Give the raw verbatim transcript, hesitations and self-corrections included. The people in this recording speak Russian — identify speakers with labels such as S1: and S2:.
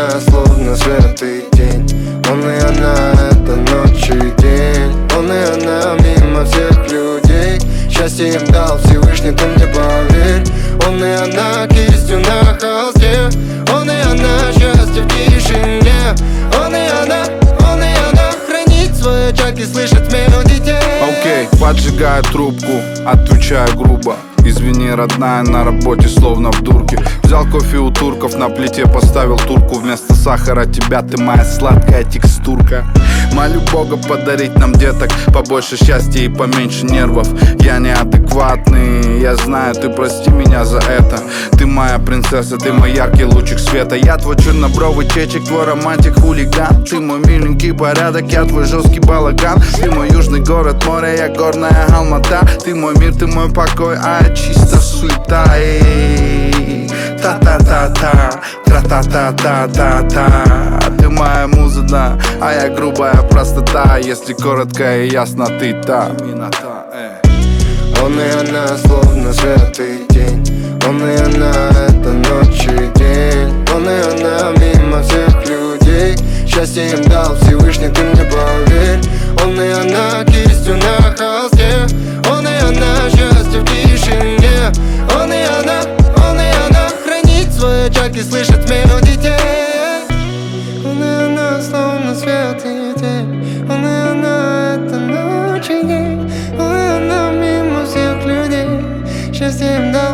S1: она, словно свет и тень. Он и она, это ночь и день. Он и она, мимо всех людей. Счастье им дал Всевышний, ты мне поверь. Он и она, кистью на холсте. Он и она, счастье в тишине. Он и она, он и она, хранит свой очаг и слышит смех детей.
S2: Окей, okay, поджигаю трубку, отвечаю грубо. Извини, родная, на работе словно в дурке. Взял кофе у турков, на плите поставил турку. Вместо сахара тебя, ты моя сладкая текстурка. Молю Бога подарить нам деток, побольше счастья и поменьше нервов. Я неадекватный, я знаю, ты прости меня за это. Ты моя принцесса, ты мой яркий лучик света. Я твой чернобровый чечек, твой романтик хулиган. Ты мой миленький порядок, я твой жесткий балаган. Ты мой южный город, море, я горная Алмата. Ты мой мир, ты мой покой, а я чисто суета. Та-та-та-та, тра-та-та-та-та-та. Ты моя муза, да, а я грубая простота. Если коротко и ясно, ты та.
S1: Он и она, словно свет и тень. Он и она, это ночь и день. Он и она, мимо всех людей. Счастье им дал Всевышний, ты мне поверь. Он и она, кистью на холсте. Он и она, счастье в тишине. Он и она, он и она, хранит свой очаг и слышит смех детей. Он и она, словно свет и тень. Он и она, это ночь и день. Он и она, мимо всех людей. Счастье им дал